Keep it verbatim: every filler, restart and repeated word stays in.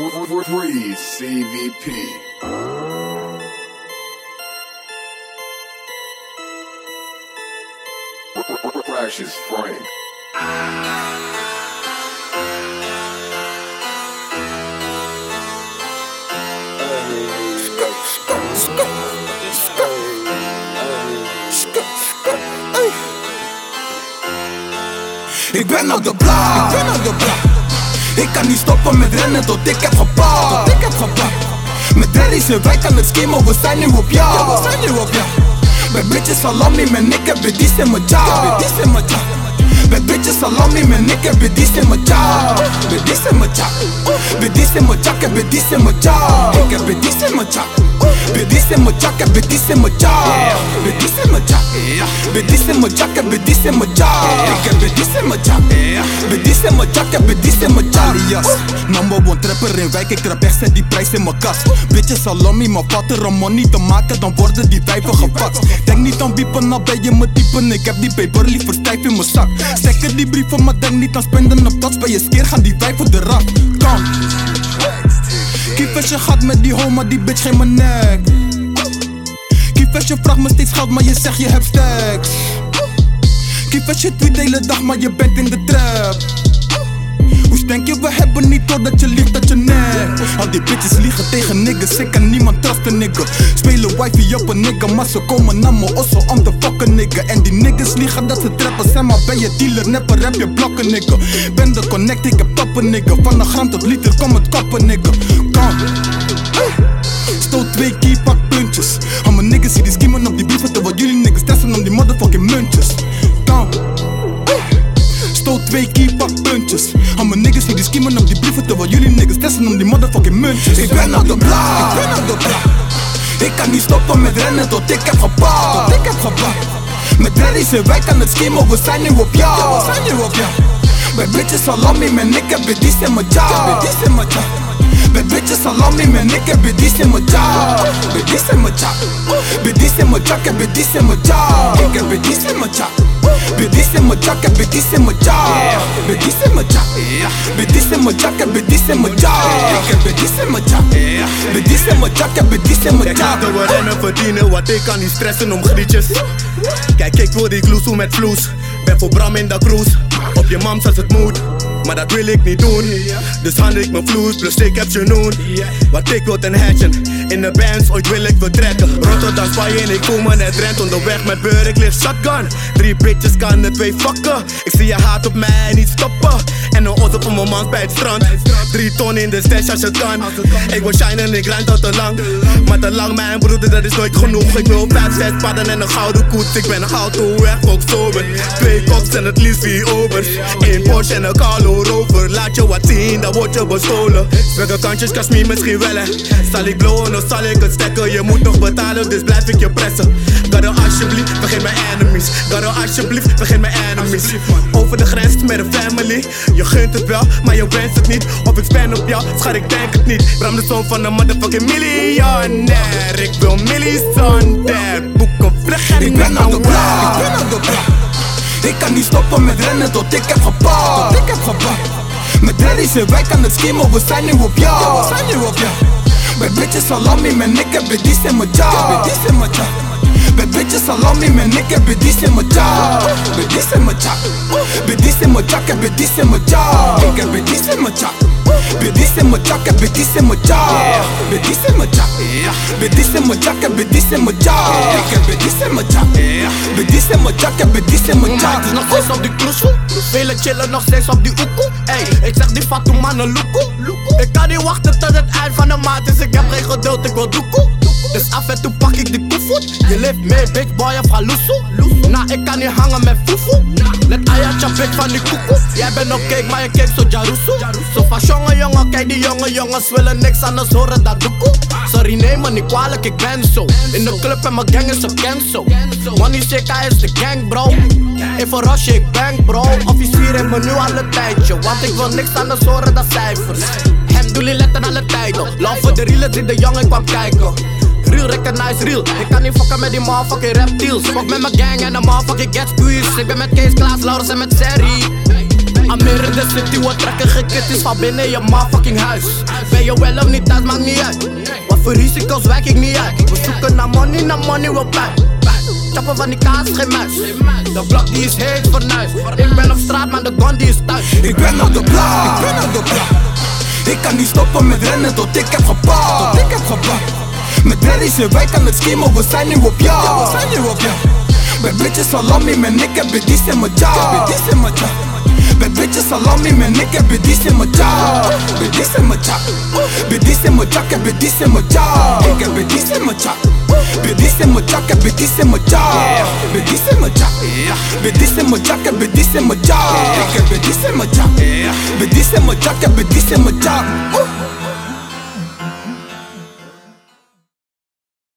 Freeze C V P. Precious Frank. Ik ben op de blauw, ik ben op de blauw. Ik kan niet stoppen met rennen tot ik heb gepakt, tot ik heb gepakt. Met daddy's en wij kan het schemen, we zijn nu op jou, ja, we zijn nu op jou. Bij bitches salami, man, ik heb bedies in mijn job, bedies in mijn job. Bij bitches salami, man, ik heb bedies in mijn job, bedies in mijn job. Bedies in mijn job, ik heb bedies in mijn job. Ik heb bedies in mijn job. Bedies in mijn job, ik heb bedies in mijn job. Bedies in mijn job. Bedies in mijn job, ik heb bedies in mijn job. Ik heb bedies in mijn job. Bedies in mijn job, ik heb bedies in mijn job. Alias, number one trapper in wijk, ik trap echt, zet die prijs in mijn kast. Bitches salami, maar wat er om money te maken, dan worden die wijven gepakt. Denk niet aan wiepen, nou ben je me typen. Ik heb die paper liever stijf in mijn zak. Stekker die brieven, maar denk niet aan spenden op dat. Bij je skeer gaan die wijven de rak. Kom. Kiep als je gaat met die homa, die bitch geen mijn nek. Kiep als je vraagt me steeds geld, maar je zegt je hebt stacks. Kiep als je tweet de hele dag, maar je bent in de trap. Hoe denk je, we hebben niet door dat je liegt dat je nek. Al die bitches liegen tegen niggas, ik kan niemand trusten nigga. Spelen wifey op een nigga, maar ze komen naar me osso om te fucken nigga. En die niggas liegen dat ze trappen zijn, maar ben je dealer, nepper heb je blokken nigga. Ben de connect, ik heb toppen nigga. Van een gram tot liter, kom het koppen nigga. Kom. Stoot twee keer, pak puntjes. Al mijn niggas zie die schiemen op die brieven, terwijl jullie niggas testen om die motherfucking muntjes. Kom. Stoot twee keer, pak puntjes. Al mijn niggas die schiemen op die brieven, terwijl jullie niggas testen om die motherfucking muntjes. Ik ben op de blauw, ik ben op de blauw. Ik kan niet stoppen met rennen tot ik heb gepakt, tot ik heb gepakt. Met daddy's en wij kan het schemen, we zijn nu op jou, ja, we zijn nu op jou. Bij bitches salami, man, ik heb bedies in mijn job, bedies in mijn job. Bij bitches salami, man, ik heb bedies in mijn job, bedies in mijn job. Bedies in mijn job, ik heb bedies in mijn job. Ik heb bedies in mijn job. Bedies in mijn job, ik heb bedies in mijn job. Bedies in mijn job. Bedies in mijn job, ik heb bedies in mijn job. Ik heb bedies in mijn job. Bedies in mijn job, ik heb bedies in mijn job. Kijk, laten we rennen verdienen, wat ik kan niet stressen om grietjes. Kijk, ik wil die gloesoe met vloes. Ben voor Bram in de cruise. Op je mams als het moet, maar dat wil ik niet doen. Dus handel ik mijn vloes, plus ik heb genoen. Wat ik wil ten hatchen, in de bands ooit wil ik vertrekken. Rotterdam, Spanje en ik voel me net rent. Onderweg met beur, ik lig shotgun. Drie bitches kan er twee fucken. Ik zie je haat op mij niet stoppen. En een otter voor mijn mans bij het strand. Drie ton in de stash als het kan. Ik wil shine en ik rijd al te lang. Maar te lang mijn broeder, dat is nooit genoeg. Ik wil vijf, zes padden en een gouden koets. Ik ben nog altijd weg, ook sober. Twee koks en het liefst vier overs. Eén Porsche en een Carlo Rover. Laat je wat zien, dan word je bestolen. Welke kantjes kan me misschien wel hè. Zal ik blowen of zal ik het stekken? Je moet nog betalen, dus blijf ik je pressen. Garo alsjeblieft, vergeet mijn enemies. Garo alsjeblieft, vergeet mijn enemies. Over de grens met een family. Je gunt het wel, maar je wenst het niet. Of ik span op jou, schat ik denk het niet. Bram de zoon van een motherfucking miljonair. Ik wil millies on that. Boek een vlucht en ik ben op de blauw, ik ben op de blauw. Ik kan niet stoppen met rennen tot ik heb gepakt, tot ik heb gepakt. Met daddy's en wij kan het schemen, we zijn nu op jou, ja, we zijn nu op jou. Bij bitches salami, man, ik heb bedies in mijn job, bedies in mijn job. Bij bitches salami, man, ik heb bedies in mijn job, bedies in mijn job. Bedies in mijn job, ik heb bedies in mijn job. Ik heb bedies in mijn job. Bedies in mijn job, ik heb bedies in mijn job. Bedies in mijn job. Bedies in mijn job, ik heb bedies in mijn job. Ik heb bedies in mijn job. Bedies in mijn job, ik heb bedies in mijn job. Het is nog steeds op die kloesoe. Velen chillen nog steeds op die oekoe. Ey, ik zeg die fatou mannen loekoe. Ik kan niet wachten tot het eind van de maand is. Ik heb geen geduld, ik wil doekoe. Dus af en toe pak ik die koevoet. Je leeft mee, bitch boy, of halusu. Nah, ik kan niet hangen met foefoe. Let ayatja bitch van die koekoe. Jij bent op cake, maar je kijkt zo jarusu. Zo van jongen jongen, kijk die jonge jongens willen niks anders horen dan doekoe. Sorry neem me niet kwalijk, ik ben zo. In de club en mijn gang is op cancel. Money shake, is de gang bro. Even rosje, ik bang bro. Officier heeft me nu al een tijdje. Want ik wil niks anders horen dan cijfers. Hem doe je letten alle tijden. Love voor de real, die de jongen kwam kijken. Real, recognize real. Ik kan niet fokken met die motherfucking reptiels. Fok met mijn gang en de motherfucking get squeeze. Ik ben met Kees, Klaas, Laurens en met Serrie. Amir in de city, we trekken gekitties van binnen je motherfucking huis. Ben je wel of niet thuis, maakt niet uit. Wat voor risico's wijk ik niet uit. We zoeken naar money, naar money, we pijn. Chappen van die kaas, geen muis. De blok die is heet voor nuis. Ik ben op straat, maar de gun die is thuis. Ik ben op de blok, ik ben op de blok. Ik kan niet stoppen met rennen tot ik heb gepakt. Tot ik heb gepakt. Met Dreddies en wij kan het schemen, we zijn nu op jou. We zijn nu op jou. Bij bitches salami, man, ik heb biddies in mijn job. Biddies in mijn job. Bij bitches salami, man, ik heb biddies in mijn job. Biddies in mijn job. Biddies in mijn job, ik heb biddies in mijn job. Ik heb biddies in mijn job. Biddies in mijn job, ik heb biddies in mijn job. Biddies in mijn job. Biddies in mijn job, ik heb biddies in mijn job. Ik heb biddies in mijn job. Biddies in mijn job, ik heb biddies in mijn job.